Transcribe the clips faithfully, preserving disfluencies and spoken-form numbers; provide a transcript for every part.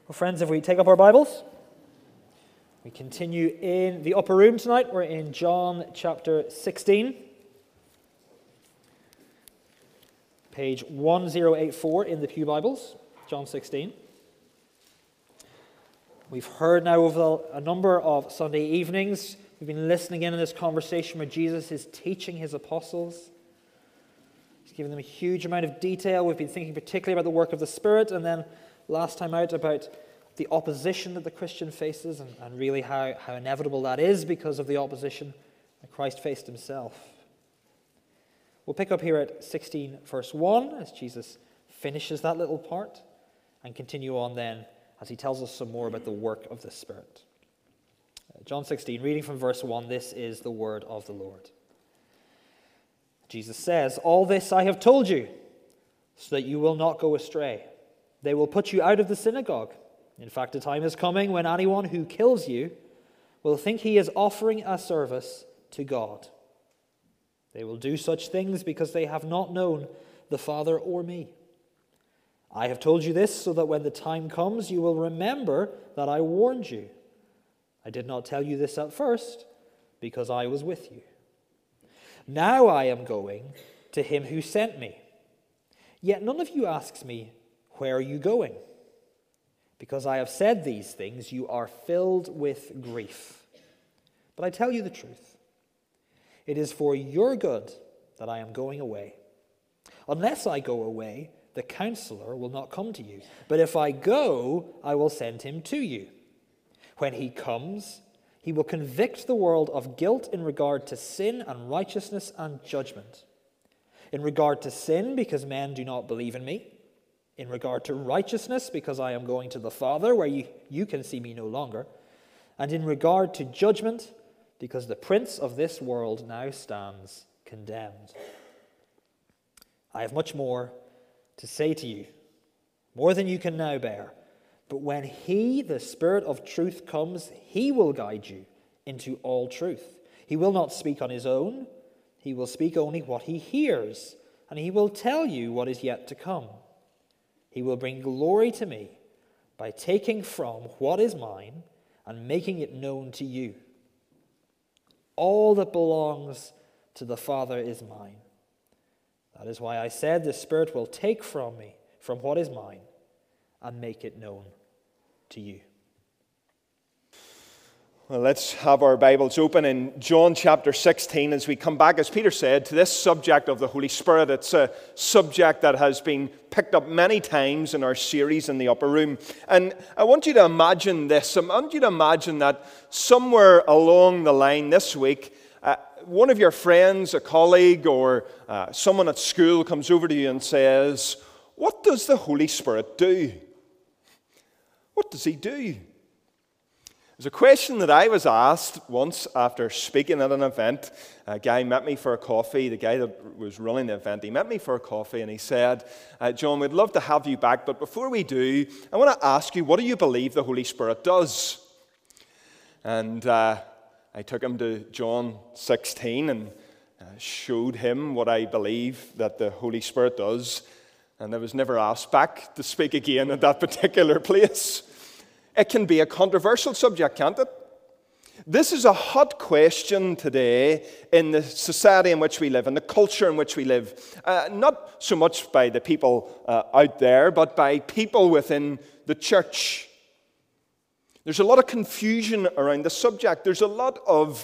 Well, friends, if we take up our Bibles, we continue in the upper room tonight. We're in John chapter sixteen, page one oh eight four in the Pew Bibles, John sixteen. We've heard now over a number of Sunday evenings, we've been listening in on this conversation where Jesus is teaching his apostles. He's giving them a huge amount of detail. We've been thinking particularly about the work of the Spirit, and then last time out about the opposition that the Christian faces, and, and really how, how inevitable that is because of the opposition that Christ faced himself. We'll pick up here at sixteen verse one as Jesus finishes that little part, and continue on then as he tells us some more about the work of the Spirit. Uh, John sixteen, reading from verse one, this is the word of the Lord. Jesus says, "All this I have told you, so that you will not go astray. They will put you out of the synagogue. In fact, a time is coming when anyone who kills you will think he is offering a service to God. They will do such things because they have not known the Father or me. I have told you this so that when the time comes, you will remember that I warned you. I did not tell you this at first because I was with you. Now I am going to him who sent me. Yet none of you asks me, 'Where are you going?' Because I have said these things, you are filled with grief. But I tell you the truth. It is for your good that I am going away. Unless I go away, the Counselor will not come to you. But if I go, I will send him to you. When he comes, he will convict the world of guilt in regard to sin and righteousness and judgment. In regard to sin, because men do not believe in me. In regard to righteousness, because I am going to the Father, where you, you can see me no longer. And in regard to judgment, because the prince of this world now stands condemned. I have much more to say to you, more than you can now bear. But when he, the Spirit of truth, comes, he will guide you into all truth. He will not speak on his own. He will speak only what he hears, and he will tell you what is yet to come. He will bring glory to me by taking from what is mine and making it known to you. All that belongs to the Father is mine. That is why I said the Spirit will take from me, from what is mine, and make it known to you." Well, let's have our Bibles open in John chapter sixteen as we come back, as Peter said, to this subject of the Holy Spirit. It's a subject that has been picked up many times in our series in the upper room. And I want you to imagine this. I want you to imagine that somewhere along the line this week, uh, one of your friends, a colleague, or uh, someone at school comes over to you and says, "What does the Holy Spirit do?" What does he do? There's a question that I was asked once after speaking at an event. A guy met me for a coffee. The guy that was running the event, he met me for a coffee and he said, uh, "John, we'd love to have you back, but before we do, I want to ask you, what do you believe the Holy Spirit does?" And uh, I took him to John sixteen and uh, showed him what I believe that the Holy Spirit does. And I was never asked back to speak again at that particular place. It can be a controversial subject, can't it? This is a hot question today in the society in which we live, in the culture in which we live. Uh, not so much by the people uh, out there, but by people within the church. There's a lot of confusion around the subject. There's a lot of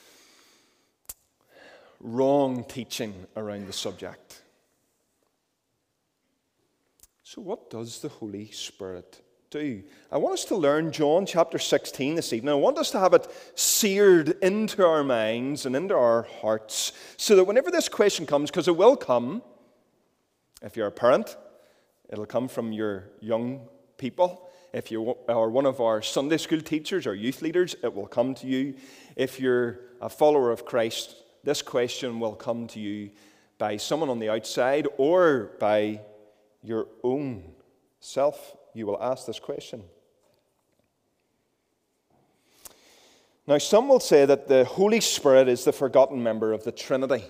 wrong teaching around the subject. So what does the Holy Spirit do? I want us to learn John chapter sixteen this evening. I want us to have it seared into our minds and into our hearts so that whenever this question comes, because it will come, if you're a parent, it'll come from your young people. If you are one of our Sunday school teachers or youth leaders, it will come to you. If you're a follower of Christ, this question will come to you by someone on the outside or by your own self. You will ask this question. Now, some will say that the Holy Spirit is the forgotten member of the Trinity.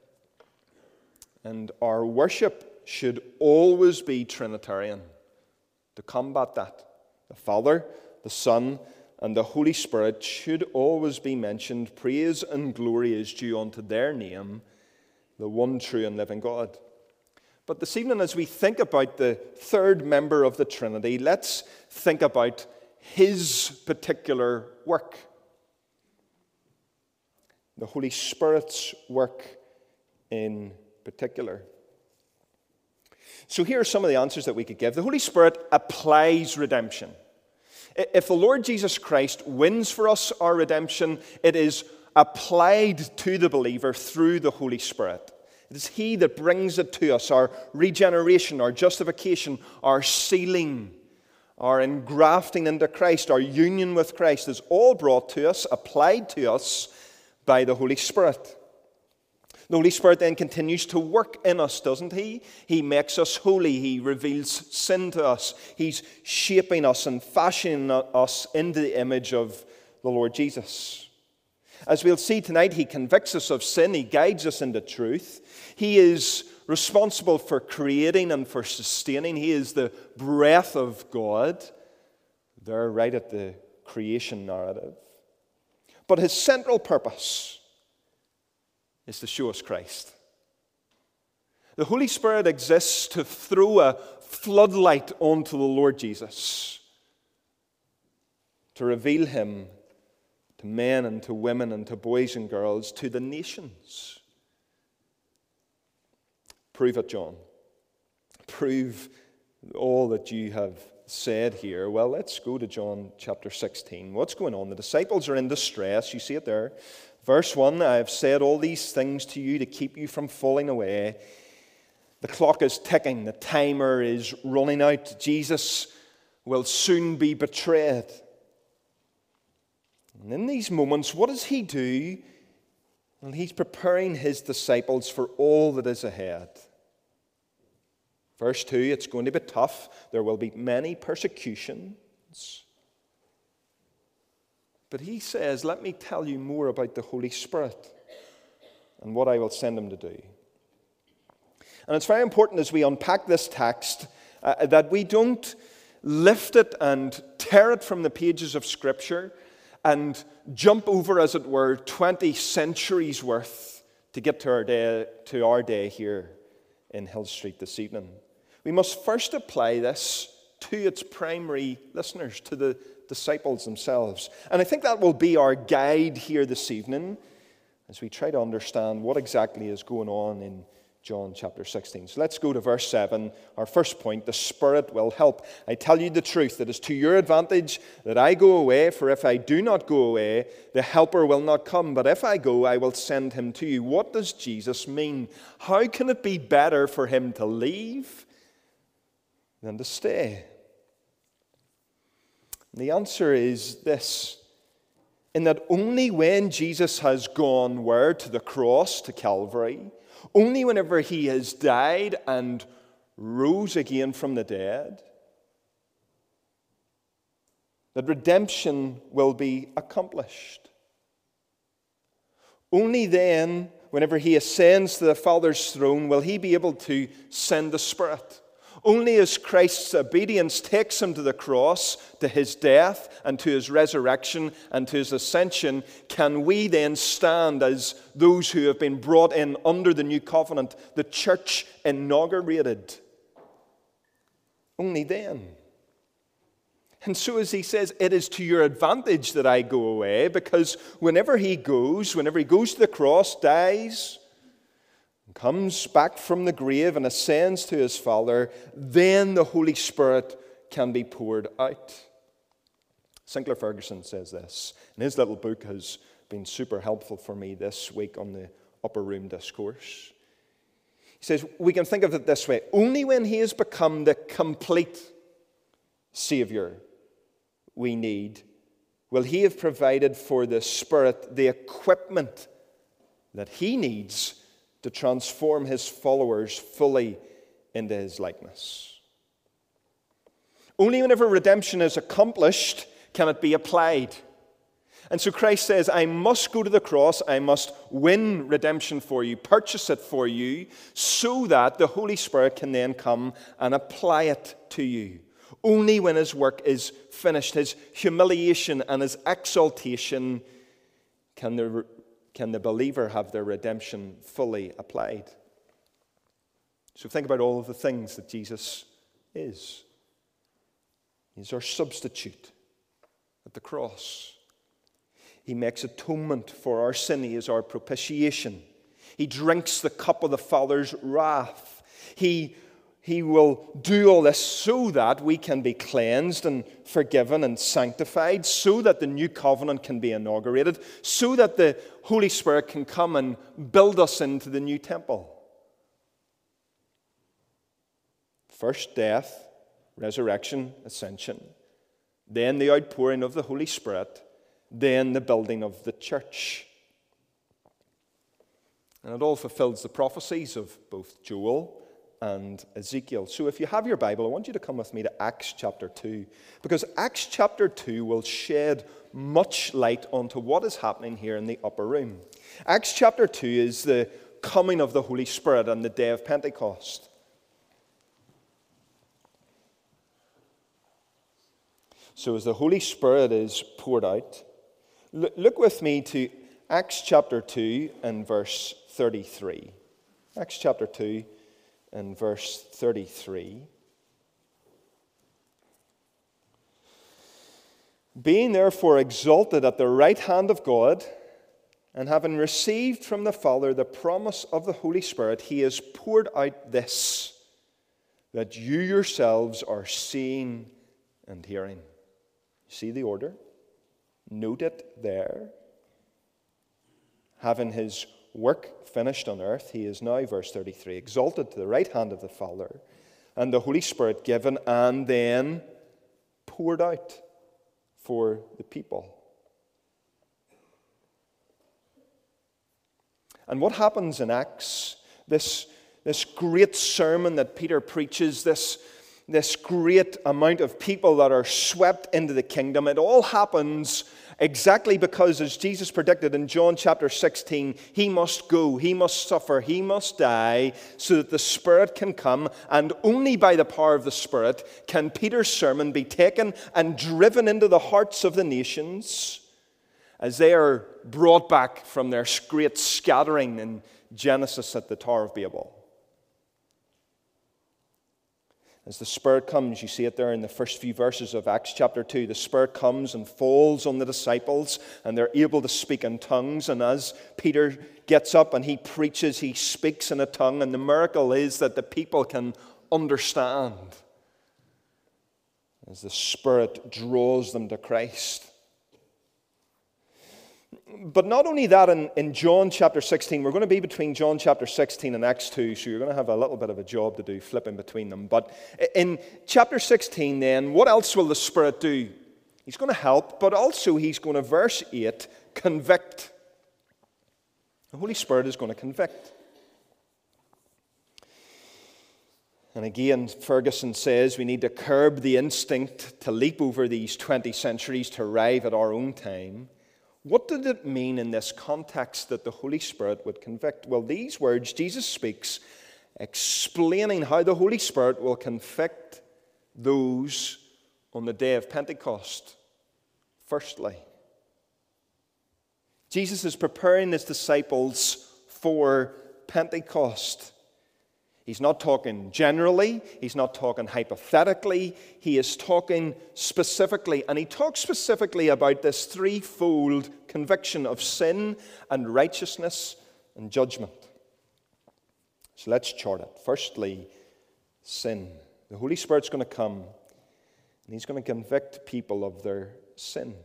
And our worship should always be Trinitarian to combat that. The Father, the Son, and the Holy Spirit should always be mentioned. Praise and glory is due unto their name, the one true and living God. But this evening, as we think about the third member of the Trinity, let's think about his particular work. The Holy Spirit's work in particular. So here are some of the answers that we could give. The Holy Spirit applies redemption. If the Lord Jesus Christ wins for us our redemption, it is applied to the believer through the Holy Spirit. It is He that brings it to us, our regeneration, our justification, our sealing, our engrafting into Christ, our union with Christ is all brought to us, applied to us by the Holy Spirit. The Holy Spirit then continues to work in us, doesn't He? He makes us holy. He reveals sin to us. He's shaping us and fashioning us into the image of the Lord Jesus. As we'll see tonight, He convicts us of sin. He guides us into truth. He is responsible for creating and for sustaining. He is the breath of God. There, right at the creation narrative. But His central purpose is to show us Christ. The Holy Spirit exists to throw a floodlight onto the Lord Jesus, to reveal Him to men and to women and to boys and girls, to the nations. Prove it, John. Prove all that you have said here. Well, let's go to John chapter sixteen. What's going on? The disciples are in distress. You see it there. Verse one, I have said all these things to you to keep you from falling away. The clock is ticking. The timer is running out. Jesus will soon be betrayed. And in these moments, what does He do? Well, He's preparing His disciples for all that is ahead. Verse two, it's going to be tough. There will be many persecutions. But He says, let me tell you more about the Holy Spirit and what I will send Him to do. And it's very important as we unpack this text uh, that we don't lift it and tear it from the pages of Scripture and jump over, as it were, twenty centuries worth to get to our day, to our day here in Hill Street this evening. We must first apply this to its primary listeners, to the disciples themselves. And I think that will be our guide here this evening as we try to understand what exactly is going on in John chapter sixteen. So let's go to verse seven. Our first point, the Spirit will help. I tell you the truth, it is to your advantage that I go away, for if I do not go away, the Helper will not come. But if I go, I will send Him to you. What does Jesus mean? How can it be better for Him to leave than to stay? The answer is this, in that only when Jesus has gone where? To the cross, to Calvary, only whenever He has died and rose again from the dead, that redemption will be accomplished. Only then, whenever He ascends to the Father's throne, will He be able to send the Spirit. Only as Christ's obedience takes Him to the cross, to His death, and to His resurrection, and to His ascension, can we then stand as those who have been brought in under the new covenant, the church inaugurated. Only then. And so as He says, it is to your advantage that I go away, because whenever He goes, whenever He goes to the cross, dies, comes back from the grave and ascends to His Father, then the Holy Spirit can be poured out. Sinclair Ferguson says this, and his little book has been super helpful for me this week on the Upper Room Discourse. He says, we can think of it this way, only when He has become the complete Savior we need will He have provided for the Spirit the equipment that He needs to transform His followers fully into His likeness. Only whenever redemption is accomplished can it be applied. And so Christ says, I must go to the cross, I must win redemption for you, purchase it for you, so that the Holy Spirit can then come and apply it to you. Only when his work is finished, his humiliation and his exaltation, can the, can the believer have their redemption fully applied. So think about all of the things that Jesus is. He's our substitute at the cross. He makes atonement for our sin. He is our propitiation. He drinks the cup of the Father's wrath. He, he will do all this so that we can be cleansed and forgiven and sanctified, so that the new covenant can be inaugurated, so that the Holy Spirit can come and build us into the new temple. First death, resurrection, ascension, then the outpouring of the Holy Spirit, then the building of the church. And it all fulfills the prophecies of both Joel and Ezekiel. So if you have your Bible, I want you to come with me to Acts chapter two, because Acts chapter two will shed much light onto what is happening here in the upper room. Acts chapter two is the coming of the Holy Spirit on the day of Pentecost. So as the Holy Spirit is poured out, look with me to Acts chapter two and verse thirty-three. Acts chapter two and verse thirty-three. Being therefore exalted at the right hand of God, and having received from the Father the promise of the Holy Spirit, he has poured out this, that you yourselves are seeing and hearing. See the order? Note it there. Having his work finished on earth, he is now, verse thirty-three, exalted to the right hand of the Father, and the Holy Spirit given and then poured out for the people. And what happens in Acts, this, this great sermon that Peter preaches, this This great amount of people that are swept into the kingdom, it all happens exactly because, as Jesus predicted in John chapter sixteen, he must go, he must suffer, he must die, so that the Spirit can come, and only by the power of the Spirit can Peter's sermon be taken and driven into the hearts of the nations as they are brought back from their great scattering in Genesis at the Tower of Babel. As the Spirit comes, you see it there in the first few verses of Acts chapter two, the Spirit comes and falls on the disciples, and they're able to speak in tongues. And as Peter gets up and he preaches, he speaks in a tongue, and the miracle is that the people can understand as the Spirit draws them to Christ. But not only that, in, in John chapter sixteen, we're going to be between John chapter sixteen and Acts two, so you're going to have a little bit of a job to do flipping between them. But in chapter sixteen then, what else will the Spirit do? He's going to help, but also he's going to, verse eight, convict. The Holy Spirit is going to convict. And again, Ferguson says we need to curb the instinct to leap over these twenty centuries to arrive at our own time. What did it mean in this context that the Holy Spirit would convict? Well, these words Jesus speaks explaining how the Holy Spirit will convict those on the day of Pentecost. Firstly, Jesus is preparing his disciples for Pentecost. He's not talking generally, he's not talking hypothetically, he is talking specifically. And he talks specifically about this threefold conviction of sin and righteousness and judgment. So let's chart it. Firstly, sin. The Holy Spirit's going to come and he's going to convict people of their sin.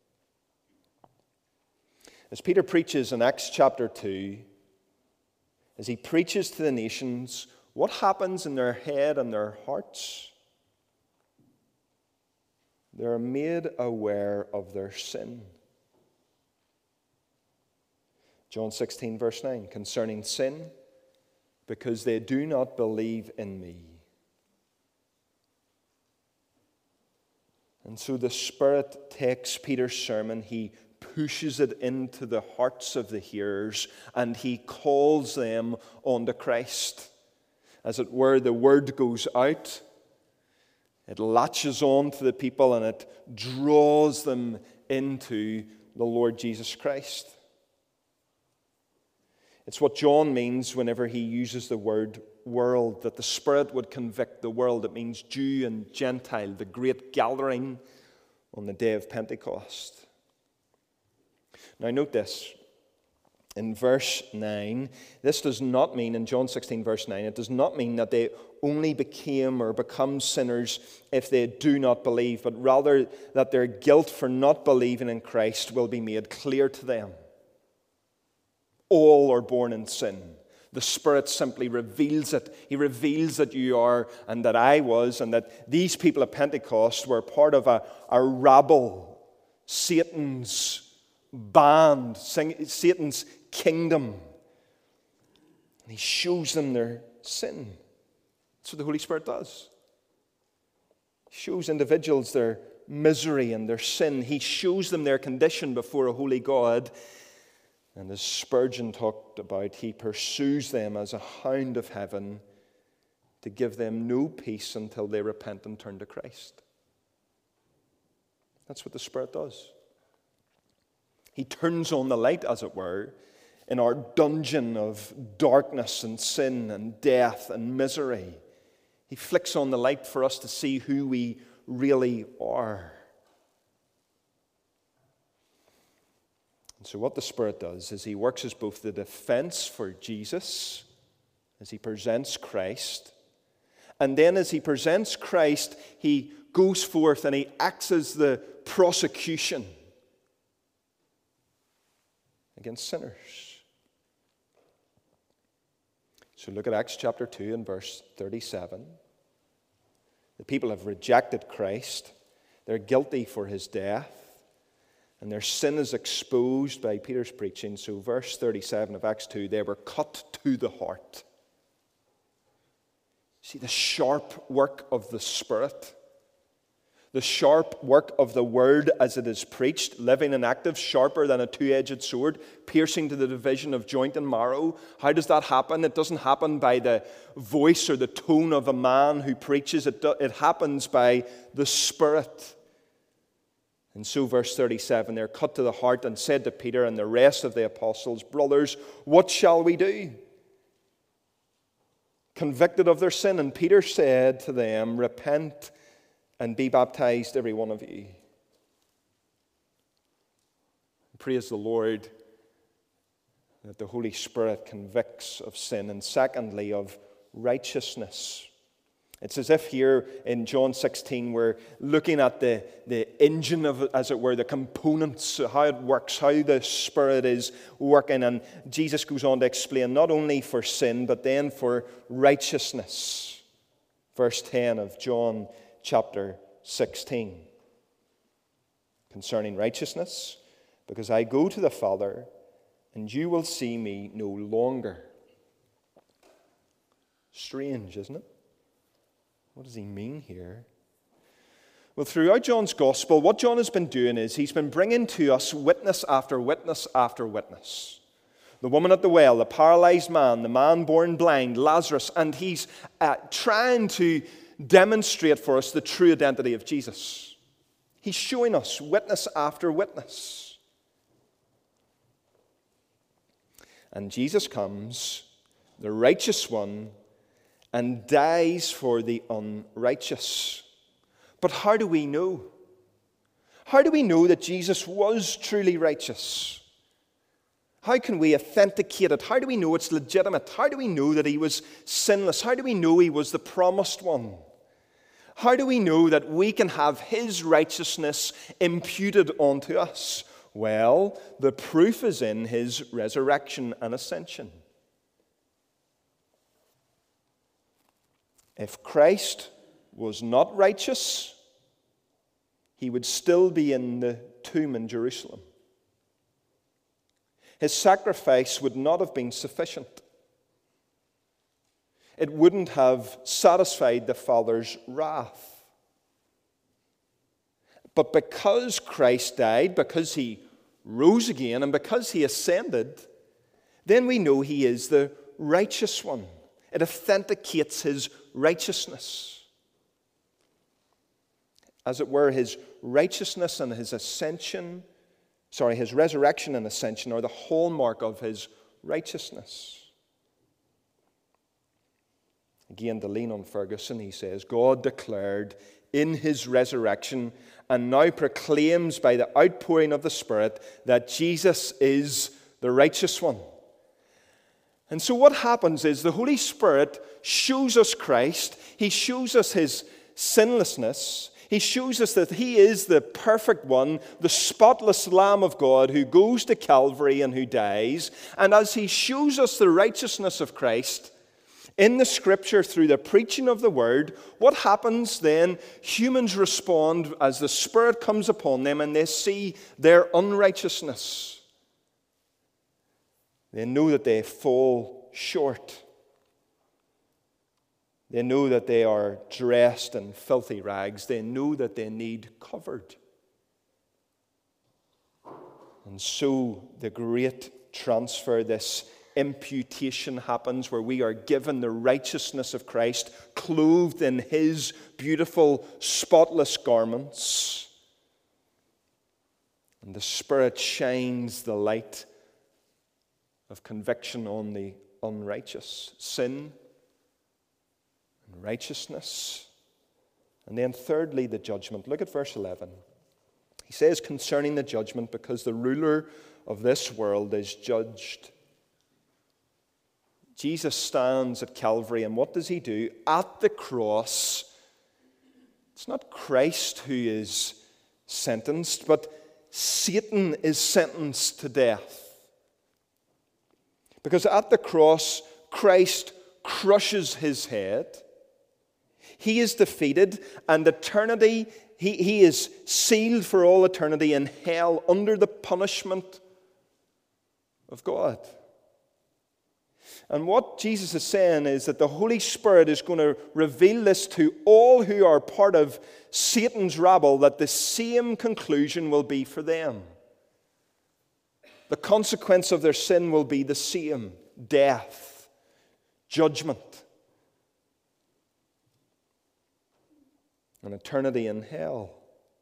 As Peter preaches in Acts chapter two, as he preaches to the nations, what happens in their head and their hearts? They're made aware of their sin. John sixteen, verse nine, concerning sin, because they do not believe in me. And so the Spirit takes Peter's sermon, he pushes it into the hearts of the hearers, and he calls them onto Christ. As it were, the word goes out. It latches on to the people and it draws them into the Lord Jesus Christ. It's what John means whenever he uses the word world, that the Spirit would convict the world. It means Jew and Gentile, the great gathering on the day of Pentecost. Now note this. In verse nine, this does not mean, in John sixteen, verse nine, it does not mean that they only became or become sinners if they do not believe, but rather that their guilt for not believing in Christ will be made clear to them. All are born in sin. The Spirit simply reveals it. He reveals that you are and that I was, and that these people at Pentecost were part of a, a rabble, Satan's band, Satan's kingdom. And he shows them their sin. That's what the Holy Spirit does. He shows individuals their misery and their sin. He shows them their condition before a holy God. And as Spurgeon talked about, he pursues them as a hound of heaven to give them no peace until they repent and turn to Christ. That's what the Spirit does. He turns on the light, as it were, in our dungeon of darkness and sin and death and misery. He flicks on the light for us to see who we really are. And so what the Spirit does is he works as both the defense for Jesus, as he presents Christ, and then as he presents Christ, he goes forth and he acts as the prosecution against sinners. So look at Acts chapter two and verse thirty-seven. The people have rejected Christ. They're guilty for his death. And their sin is exposed by Peter's preaching. So verse thirty-seven of Acts two, they were cut to the heart. See, the sharp work of the Spirit, the sharp work of the Word as it is preached, living and active, sharper than a two-edged sword, piercing to the division of joint and marrow. How does that happen? It doesn't happen by the voice or the tone of a man who preaches. It, do, it happens by the Spirit. And so verse thirty-seven, they're cut to the heart and said to Peter and the rest of the apostles, "Brothers, what shall we do?" Convicted of their sin, and Peter said to them, "Repent and be baptized, every one of you." Praise the Lord that the Holy Spirit convicts of sin, and secondly, of righteousness. It's as if here in John sixteen we're looking at the, the engine of it, as it were, the components, how it works, how the Spirit is working. And Jesus goes on to explain not only for sin, but then for righteousness. Verse ten of John chapter sixteen. Concerning righteousness, because I go to the Father, and you will see me no longer. Strange, isn't it? What does he mean here? Well, throughout John's Gospel, what John has been doing is he's been bringing to us witness after witness after witness. The woman at the well, the paralyzed man, the man born blind, Lazarus, and he's uh, trying to demonstrate for us the true identity of Jesus. He's showing us witness after witness. And Jesus comes, the righteous one, and dies for the unrighteous. But how do we know? How do we know that Jesus was truly righteous? How can we authenticate it? How do we know it's legitimate? How do we know that he was sinless? How do we know he was the promised one? How do we know that we can have his righteousness imputed onto us? Well, the proof is in his resurrection and ascension. If Christ was not righteous, he would still be in the tomb in Jerusalem. His sacrifice would not have been sufficient. It wouldn't have satisfied the Father's wrath. But because Christ died, because he rose again, and because he ascended, then we know he is the righteous one. It authenticates his righteousness. As it were, his righteousness and his ascension, sorry, his resurrection and ascension are the hallmark of his righteousness. Again, to lean on Ferguson, he says, God declared in his resurrection and now proclaims by the outpouring of the Spirit that Jesus is the righteous one. And so what happens is the Holy Spirit shows us Christ. He shows us his sinlessness. He shows us that he is the perfect one, the spotless Lamb of God who goes to Calvary and who dies. And as he shows us the righteousness of Christ in the Scripture through the preaching of the Word, what happens then? Humans respond as the Spirit comes upon them and they see their unrighteousness. They know that they fall short. They know that they are dressed in filthy rags. They know that they need covered. And so the great transfer, this imputation happens where we are given the righteousness of Christ, clothed in his beautiful, spotless garments. And the Spirit shines the light of conviction on the unrighteous, sin and righteousness. And then thirdly, the judgment. Look at verse eleven. He says concerning the judgment, because the ruler of this world is judged. Jesus stands at Calvary, and what does he do? At the cross, it's not Christ who is sentenced, but Satan is sentenced to death. Because at the cross, Christ crushes his head. He is defeated, and eternity, he, he is sealed for all eternity in hell under the punishment of God. And what Jesus is saying is that the Holy Spirit is going to reveal this to all who are part of Satan's rabble, that the same conclusion will be for them. The consequence of their sin will be the same: death, judgment, and eternity in hell.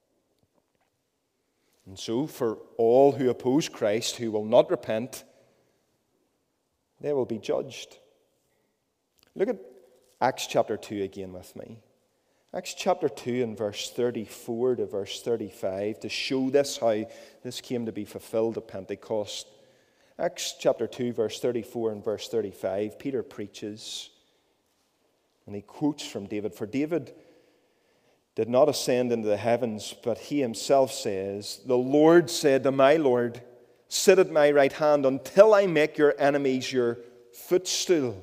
And so, for all who oppose Christ, who will not repent, they will be judged. Look at Acts chapter two again with me. Acts chapter two and verse thirty-four to verse thirty-five, to show this, how this came to be fulfilled at Pentecost. Acts chapter two, verse thirty-four and verse thirty-five, Peter preaches, and he quotes from David. For David did not ascend into the heavens, but he himself says, the Lord said to my Lord, sit at my right hand until I make your enemies your footstool.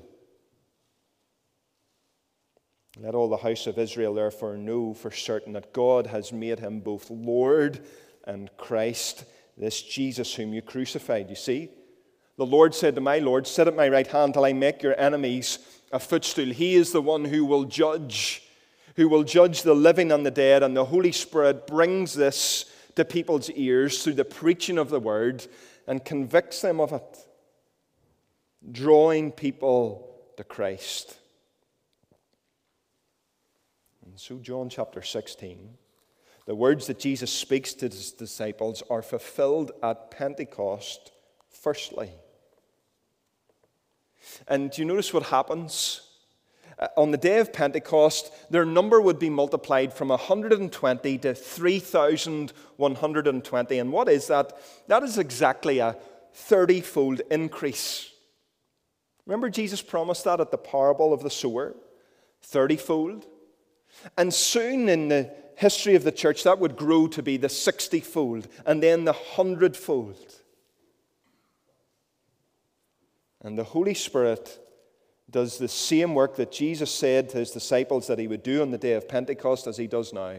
Let all the house of Israel therefore know for certain that God has made him both Lord and Christ, this Jesus whom you crucified. You see, the Lord said to my Lord, sit at my right hand till I make your enemies a footstool. He is the one who will judge, who will judge the living and the dead, and the Holy Spirit brings this to people's ears through the preaching of the word and convicts them of it, drawing people to Christ. And so John chapter sixteen, the words that Jesus speaks to his disciples are fulfilled at Pentecost firstly. And do you notice what happens? Uh, on the day of Pentecost, their number would be multiplied from one hundred twenty to three thousand one hundred twenty. And what is that? That is exactly a thirty-fold increase. Remember Jesus promised that at the parable of the sower? thirty-fold. And soon in the history of the church, that would grow to be the sixty-fold and then the hundred-fold. And the Holy Spirit does the same work that Jesus said to his disciples that he would do on the day of Pentecost as he does now.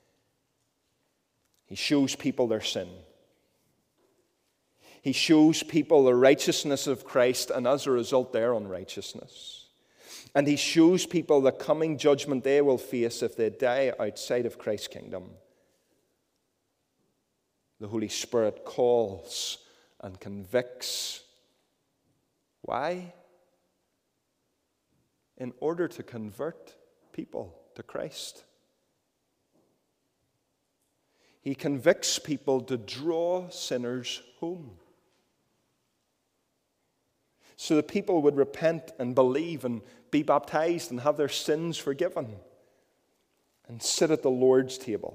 He shows people their sin. He shows people the righteousness of Christ, and as a result, their unrighteousness. And he shows people the coming judgment they will face if they die outside of Christ's kingdom. The Holy Spirit calls and convicts. Why? In order to convert people to Christ. He convicts people to draw sinners home, so that people would repent and believe and be baptized and have their sins forgiven and sit at the Lord's table.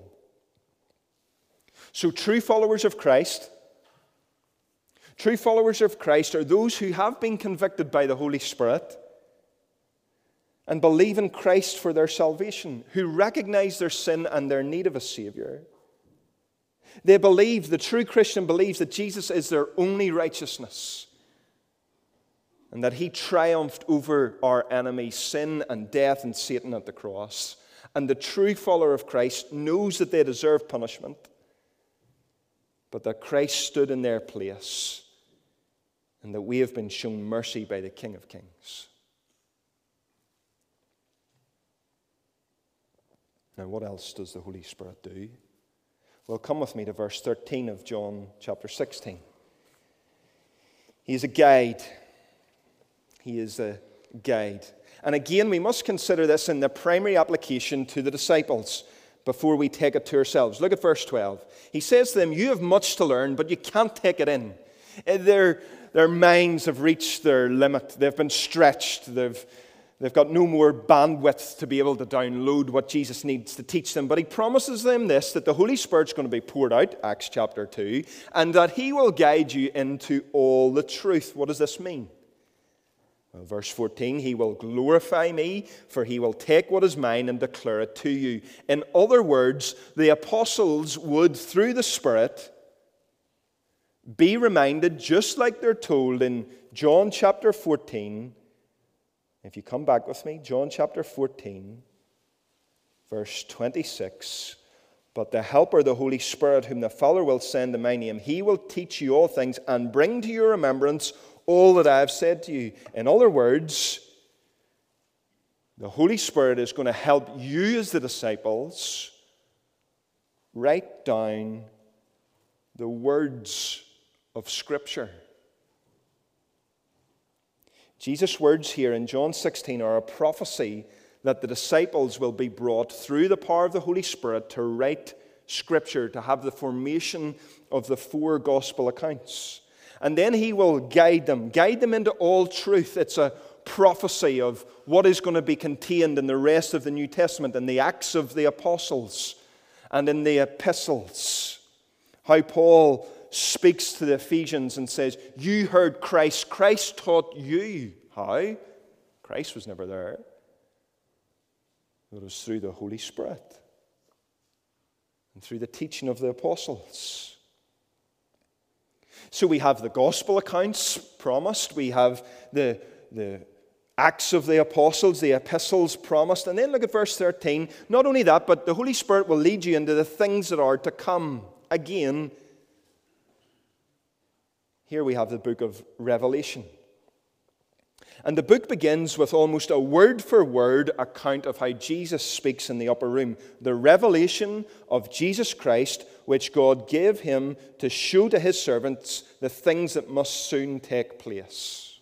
So true followers of Christ, true followers of Christ are those who have been convicted by the Holy Spirit and believe in Christ for their salvation, who recognize their sin and their need of a Savior. They believe, the true Christian believes that Jesus is their only righteousness and that He triumphed over our enemy, sin and death and Satan at the cross. And the true follower of Christ knows that they deserve punishment, but that Christ stood in their place and that we have been shown mercy by the King of Kings. Now, what else does the Holy Spirit do? Well, come with me to verse thirteen of John chapter sixteen. He is a guide. He is a guide. And again, we must consider this in the primary application to the disciples before we take it to ourselves. Look at verse twelve. He says to them, "You have much to learn, but you can't take it in." Their, their minds have reached their limit. They've been stretched. They've They've got no more bandwidth to be able to download what Jesus needs to teach them. But He promises them this, that the Holy Spirit's going to be poured out, Acts chapter two, and that He will guide you into all the truth. What does this mean? Well, verse fourteen, "He will glorify me, for He will take what is mine and declare it to you." In other words, the apostles would, through the Spirit, be reminded, just like they're told in John chapter fourteen. If you come back with me, John chapter fourteen, verse twenty-six. "But the Helper, the Holy Spirit, whom the Father will send in my name, He will teach you all things and bring to your remembrance all that I have said to you." In other words, the Holy Spirit is going to help you as the disciples write down the words of Scripture. Jesus' words here in John sixteen are a prophecy that the disciples will be brought through the power of the Holy Spirit to write Scripture, to have the formation of the four gospel accounts. And then He will guide them, guide them into all truth. It's a prophecy of what is going to be contained in the rest of the New Testament, in the Acts of the Apostles and in the epistles. How Paul speaks to the Ephesians and says, "You heard Christ. Christ taught you." How? Christ was never there. It was through the Holy Spirit and through the teaching of the apostles. So we have the gospel accounts promised. We have the, the Acts of the Apostles, the epistles promised. And then look at verse thirteen. Not only that, but the Holy Spirit will lead you into the things that are to come. Again, here we have the book of Revelation. And the book begins with almost a word-for-word account of how Jesus speaks in the upper room. The revelation of Jesus Christ, which God gave Him to show to His servants the things that must soon take place.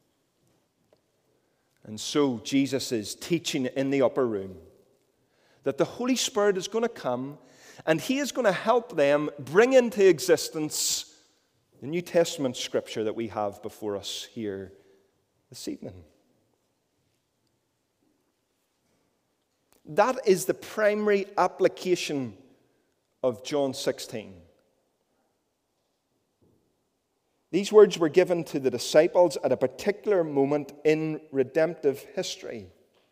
And so Jesus is teaching in the upper room that the Holy Spirit is going to come and He is going to help them bring into existence the New Testament Scripture that we have before us here this evening. That is the primary application of John sixteen. These words were given to the disciples at a particular moment in redemptive history.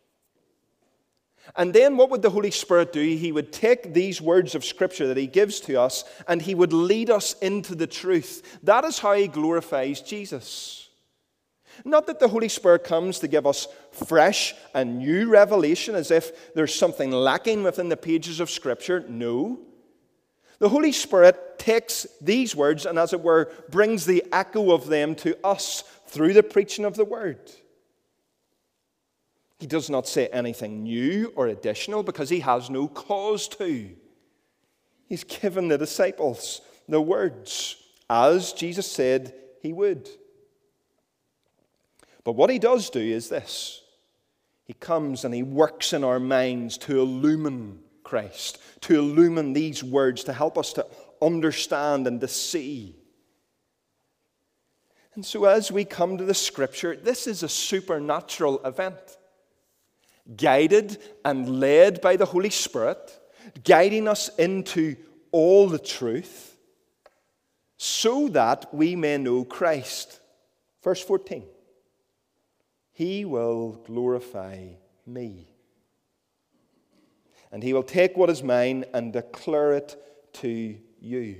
And then what would the Holy Spirit do? He would take these words of Scripture that He gives to us and He would lead us into the truth. That is how He glorifies Jesus. Not that the Holy Spirit comes to give us fresh and new revelation as if there's something lacking within the pages of Scripture. No. The Holy Spirit takes these words and, as it were, brings the echo of them to us through the preaching of the Word. He does not say anything new or additional because He has no cause to. He's given the disciples the words as Jesus said He would. But what He does do is this. He comes and He works in our minds to illumine Christ, to illumine these words, to help us to understand and to see. And so as we come to the Scripture, this is a supernatural event, guided and led by the Holy Spirit, guiding us into all the truth, so that we may know Christ. Verse fourteen. He will glorify me, and he will take what is mine and declare it to you.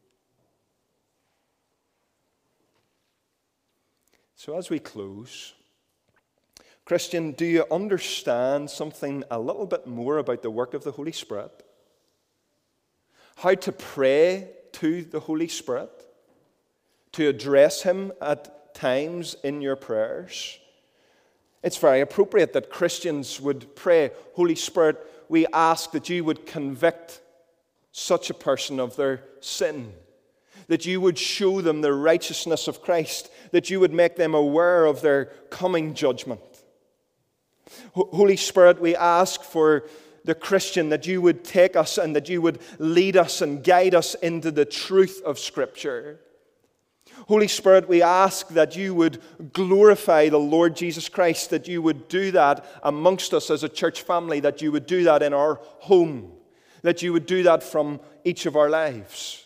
So as we close, Christian, do you understand something a little bit more about the work of the Holy Spirit? How to pray to the Holy Spirit? To address him at times in your prayers? It's very appropriate that Christians would pray, Holy Spirit, we ask that you would convict such a person of their sin, that you would show them the righteousness of Christ, that you would make them aware of their coming judgment. Holy Spirit, we ask for the Christian that you would take us and that you would lead us and guide us into the truth of Scripture. Holy Spirit, we ask that you would glorify the Lord Jesus Christ, that you would do that amongst us as a church family, that you would do that in our home, that you would do that from each of our lives,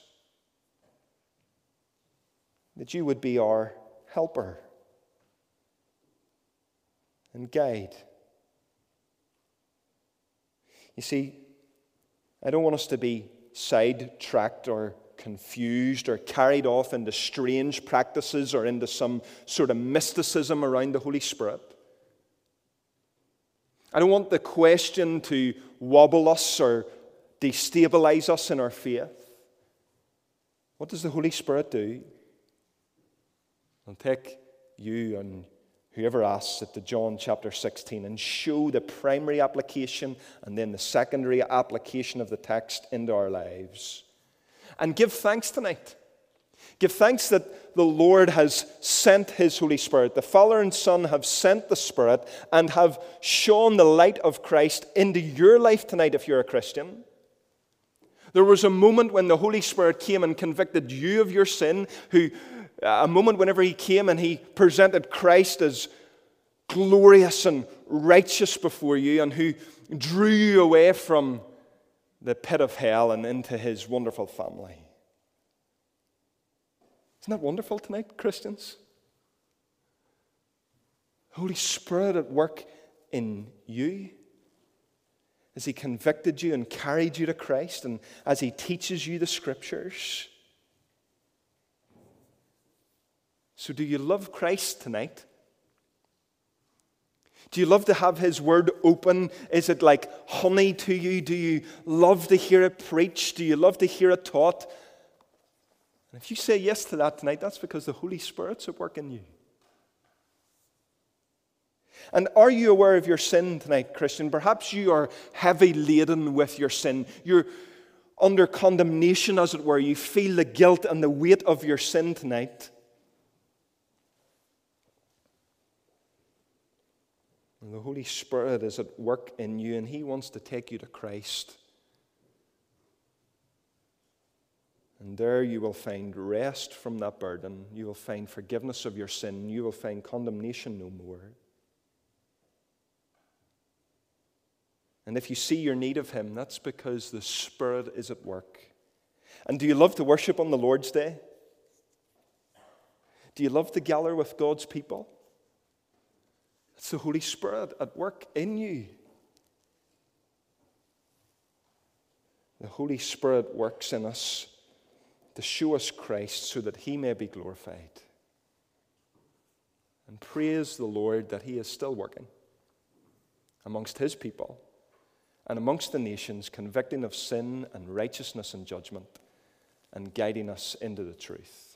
that you would be our helper and guide. You see, I don't want us to be sidetracked or confused or carried off into strange practices or into some sort of mysticism around the Holy Spirit. I don't want the question to wobble us or destabilize us in our faith. What does the Holy Spirit do? I'll take you and whoever asks it to John chapter sixteen and show the primary application and then the secondary application of the text into our lives. And give thanks tonight. Give thanks that the Lord has sent his Holy Spirit. The Father and Son have sent the Spirit and have shone the light of Christ into your life tonight if you're a Christian. There was a moment when the Holy Spirit came and convicted you of your sin, who, a moment whenever he came and he presented Christ as glorious and righteous before you, and who drew you away from the pit of hell and into his wonderful family. Isn't that wonderful tonight, Christians? Holy Spirit at work in you as he convicted you and carried you to Christ, and as he teaches you the Scriptures. So do you love Christ tonight? Do you love to have his word open? Is it like honey to you? Do you love to hear it preached? Do you love to hear it taught? And if you say yes to that tonight, that's because the Holy Spirit's at work in you. And are you aware of your sin tonight, Christian? Perhaps you are heavy laden with your sin. You're under condemnation, as it were. You feel the guilt and the weight of your sin tonight. And the Holy Spirit is at work in you, and he wants to take you to Christ. And there you will find rest from that burden. You will find forgiveness of your sin. You will find condemnation no more. And if you see your need of him, that's because the Spirit is at work. And do you love to worship on the Lord's Day? Do you love to gather with God's people? It's the Holy Spirit at work in you. The Holy Spirit works in us to show us Christ so that he may be glorified. And praise the Lord that he is still working amongst his people and amongst the nations, convicting of sin and righteousness and judgment and guiding us into the truth.